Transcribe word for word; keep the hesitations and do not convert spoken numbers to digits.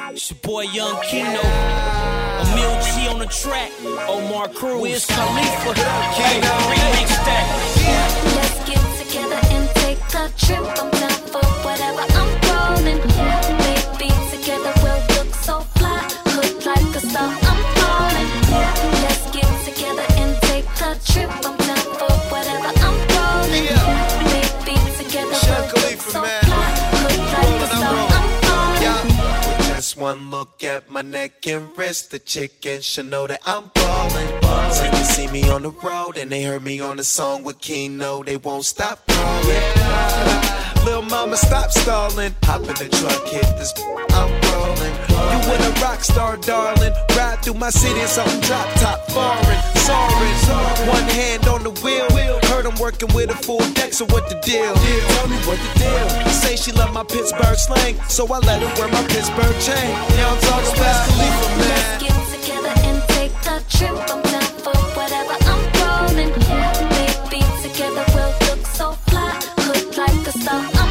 It's your boy Young Kino. Emil G on the track. Omar Cruz. Wiz Khalifa. Kino. Remix that. Let's get together and take a trip. I'm down for whatever I'm rolling. Maybe together we'll look so fly. Look like a star. I'm falling. Let's get together and take a trip. I'm down for whatever I'm rolling. Maybe together we'll look so fly. Look like a star. I'm falling. Just one look at my neck and wrist, the chicken should know that I'm ballin'. So they see me on the road and they heard me on the song with Kino, they won't stop callin'. Lil' mama, stop stallin'. Hop in the truck, hit this, I'm rollin'. You with a rock star, darling. Ride through my city in something drop top foreign. Soarin', one hand on the wheel. Heard I'm working with a full deck, so what the deal? Tell me what the deal. Say she love my Pittsburgh slang, so I let her wear my Pittsburgh chain. Yeah, I'm talking about Khalifa, man. Let's get together and take a trip. I'm down for whatever I'm rolling. Maybe together we'll look so fly. Look like a star.